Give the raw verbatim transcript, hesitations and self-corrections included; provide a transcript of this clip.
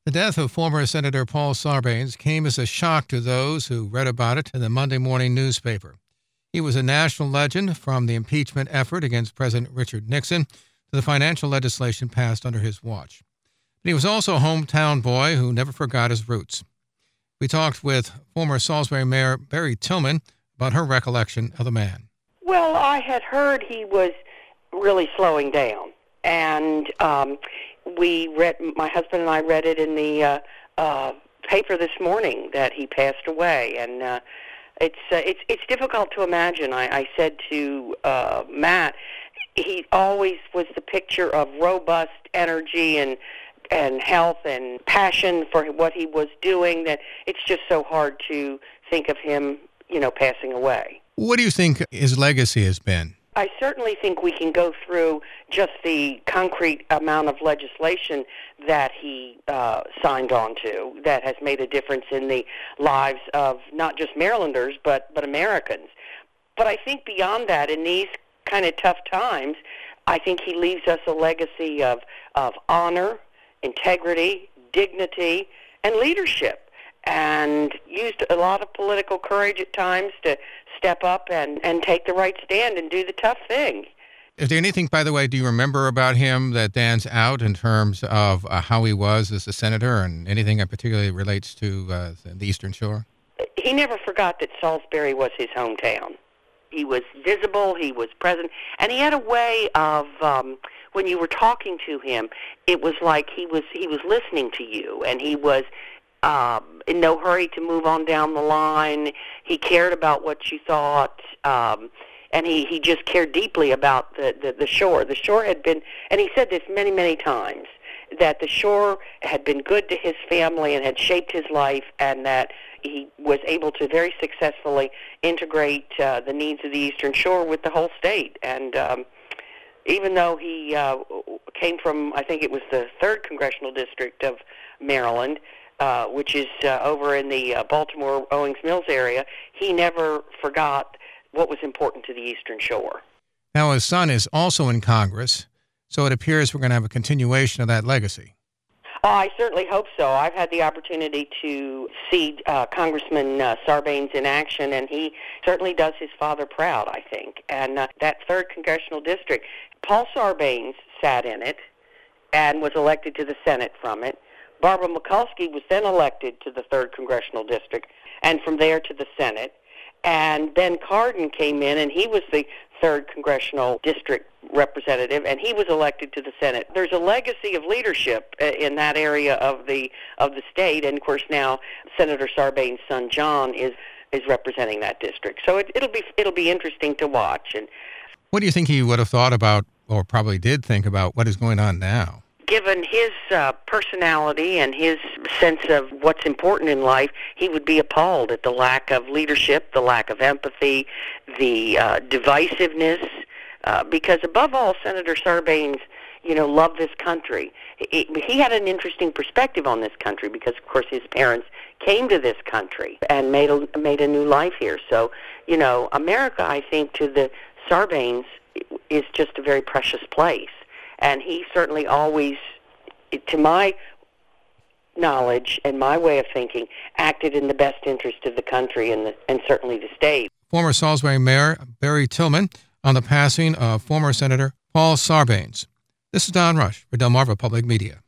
The death of former Senator Paul Sarbanes came as a shock to those who read about it in the Monday morning newspaper. He was a national legend, from the impeachment effort against President Richard Nixon to the financial legislation passed under his watch. But he was also a hometown boy who never forgot his roots. We talked with former Salisbury Mayor Barry Tillman about her recollection of the man. Well, I had heard he was really slowing down, and um, we read. My husband and I read it in the uh, uh, paper this morning that he passed away, and uh, it's uh, it's it's difficult to imagine. I, I said to uh, Matt, he always was the picture of robust energy and and health and passion for what he was doing. That it's just so hard to think of him, you know, passing away. What do you think his legacy has been? I certainly think we can go through just the concrete amount of legislation that he uh, signed on to that has made a difference in the lives of not just Marylanders, but, but Americans. But I think beyond that, in these kind of tough times, I think he leaves us a legacy of, of honor, integrity, dignity, and leadership, and used a lot of political courage at times to step up and, and take the right stand and do the tough thing. Is there anything, by the way, do you remember about him that stands out in terms of uh, how he was as a senator, and anything that particularly relates to uh, the Eastern Shore? He never forgot that Salisbury was his hometown. He was visible, he was present, and he had a way of, um, when you were talking to him, it was like he was he was listening to you, and he was Um, in no hurry to move on down the line. He cared about what you thought, um, and he, he just cared deeply about the, the, the shore. The shore had been, and he said this many, many times, that the shore had been good to his family and had shaped his life, and that he was able to very successfully integrate uh, the needs of the Eastern Shore with the whole state. And um, even though he uh, came from, I think it was the third Congressional District of Maryland, Uh, which is uh, over in the uh, Baltimore Owings Mills area, he never forgot what was important to the Eastern Shore. Now, his son is also in Congress, so it appears we're going to have a continuation of that legacy. Oh, I certainly hope so. I've had the opportunity to see uh, Congressman uh, Sarbanes in action, and he certainly does his father proud, I think. And uh, that third Congressional District, Paul Sarbanes sat in it and was elected to the Senate from it. Barbara Mikulski was then elected to the third Congressional District, and from there to the Senate. And Ben Cardin came in, and he was the third Congressional District representative, and he was elected to the Senate. There's a legacy of leadership in that area of the of the state, and of course now Senator Sarbanes' son John is is representing that district. So it, it'll be it'll be interesting to watch. And what do you think he would have thought about, or probably did think about, what is going on now? Given his uh, personality and his sense of what's important in life, he would be appalled at the lack of leadership, the lack of empathy, the uh, divisiveness, uh, because above all, Senator Sarbanes, you know, loved this country. He, he had an interesting perspective on this country because, of course, his parents came to this country and made a, made a new life here. So, you know, America, I think, to the Sarbanes is just a very precious place. And he certainly always, to my knowledge and my way of thinking, acted in the best interest of the country and, the, and certainly the state. Former Salisbury Mayor Barry Tillman on the passing of former Senator Paul Sarbanes. This is Don Rush for Delmarva Public Media.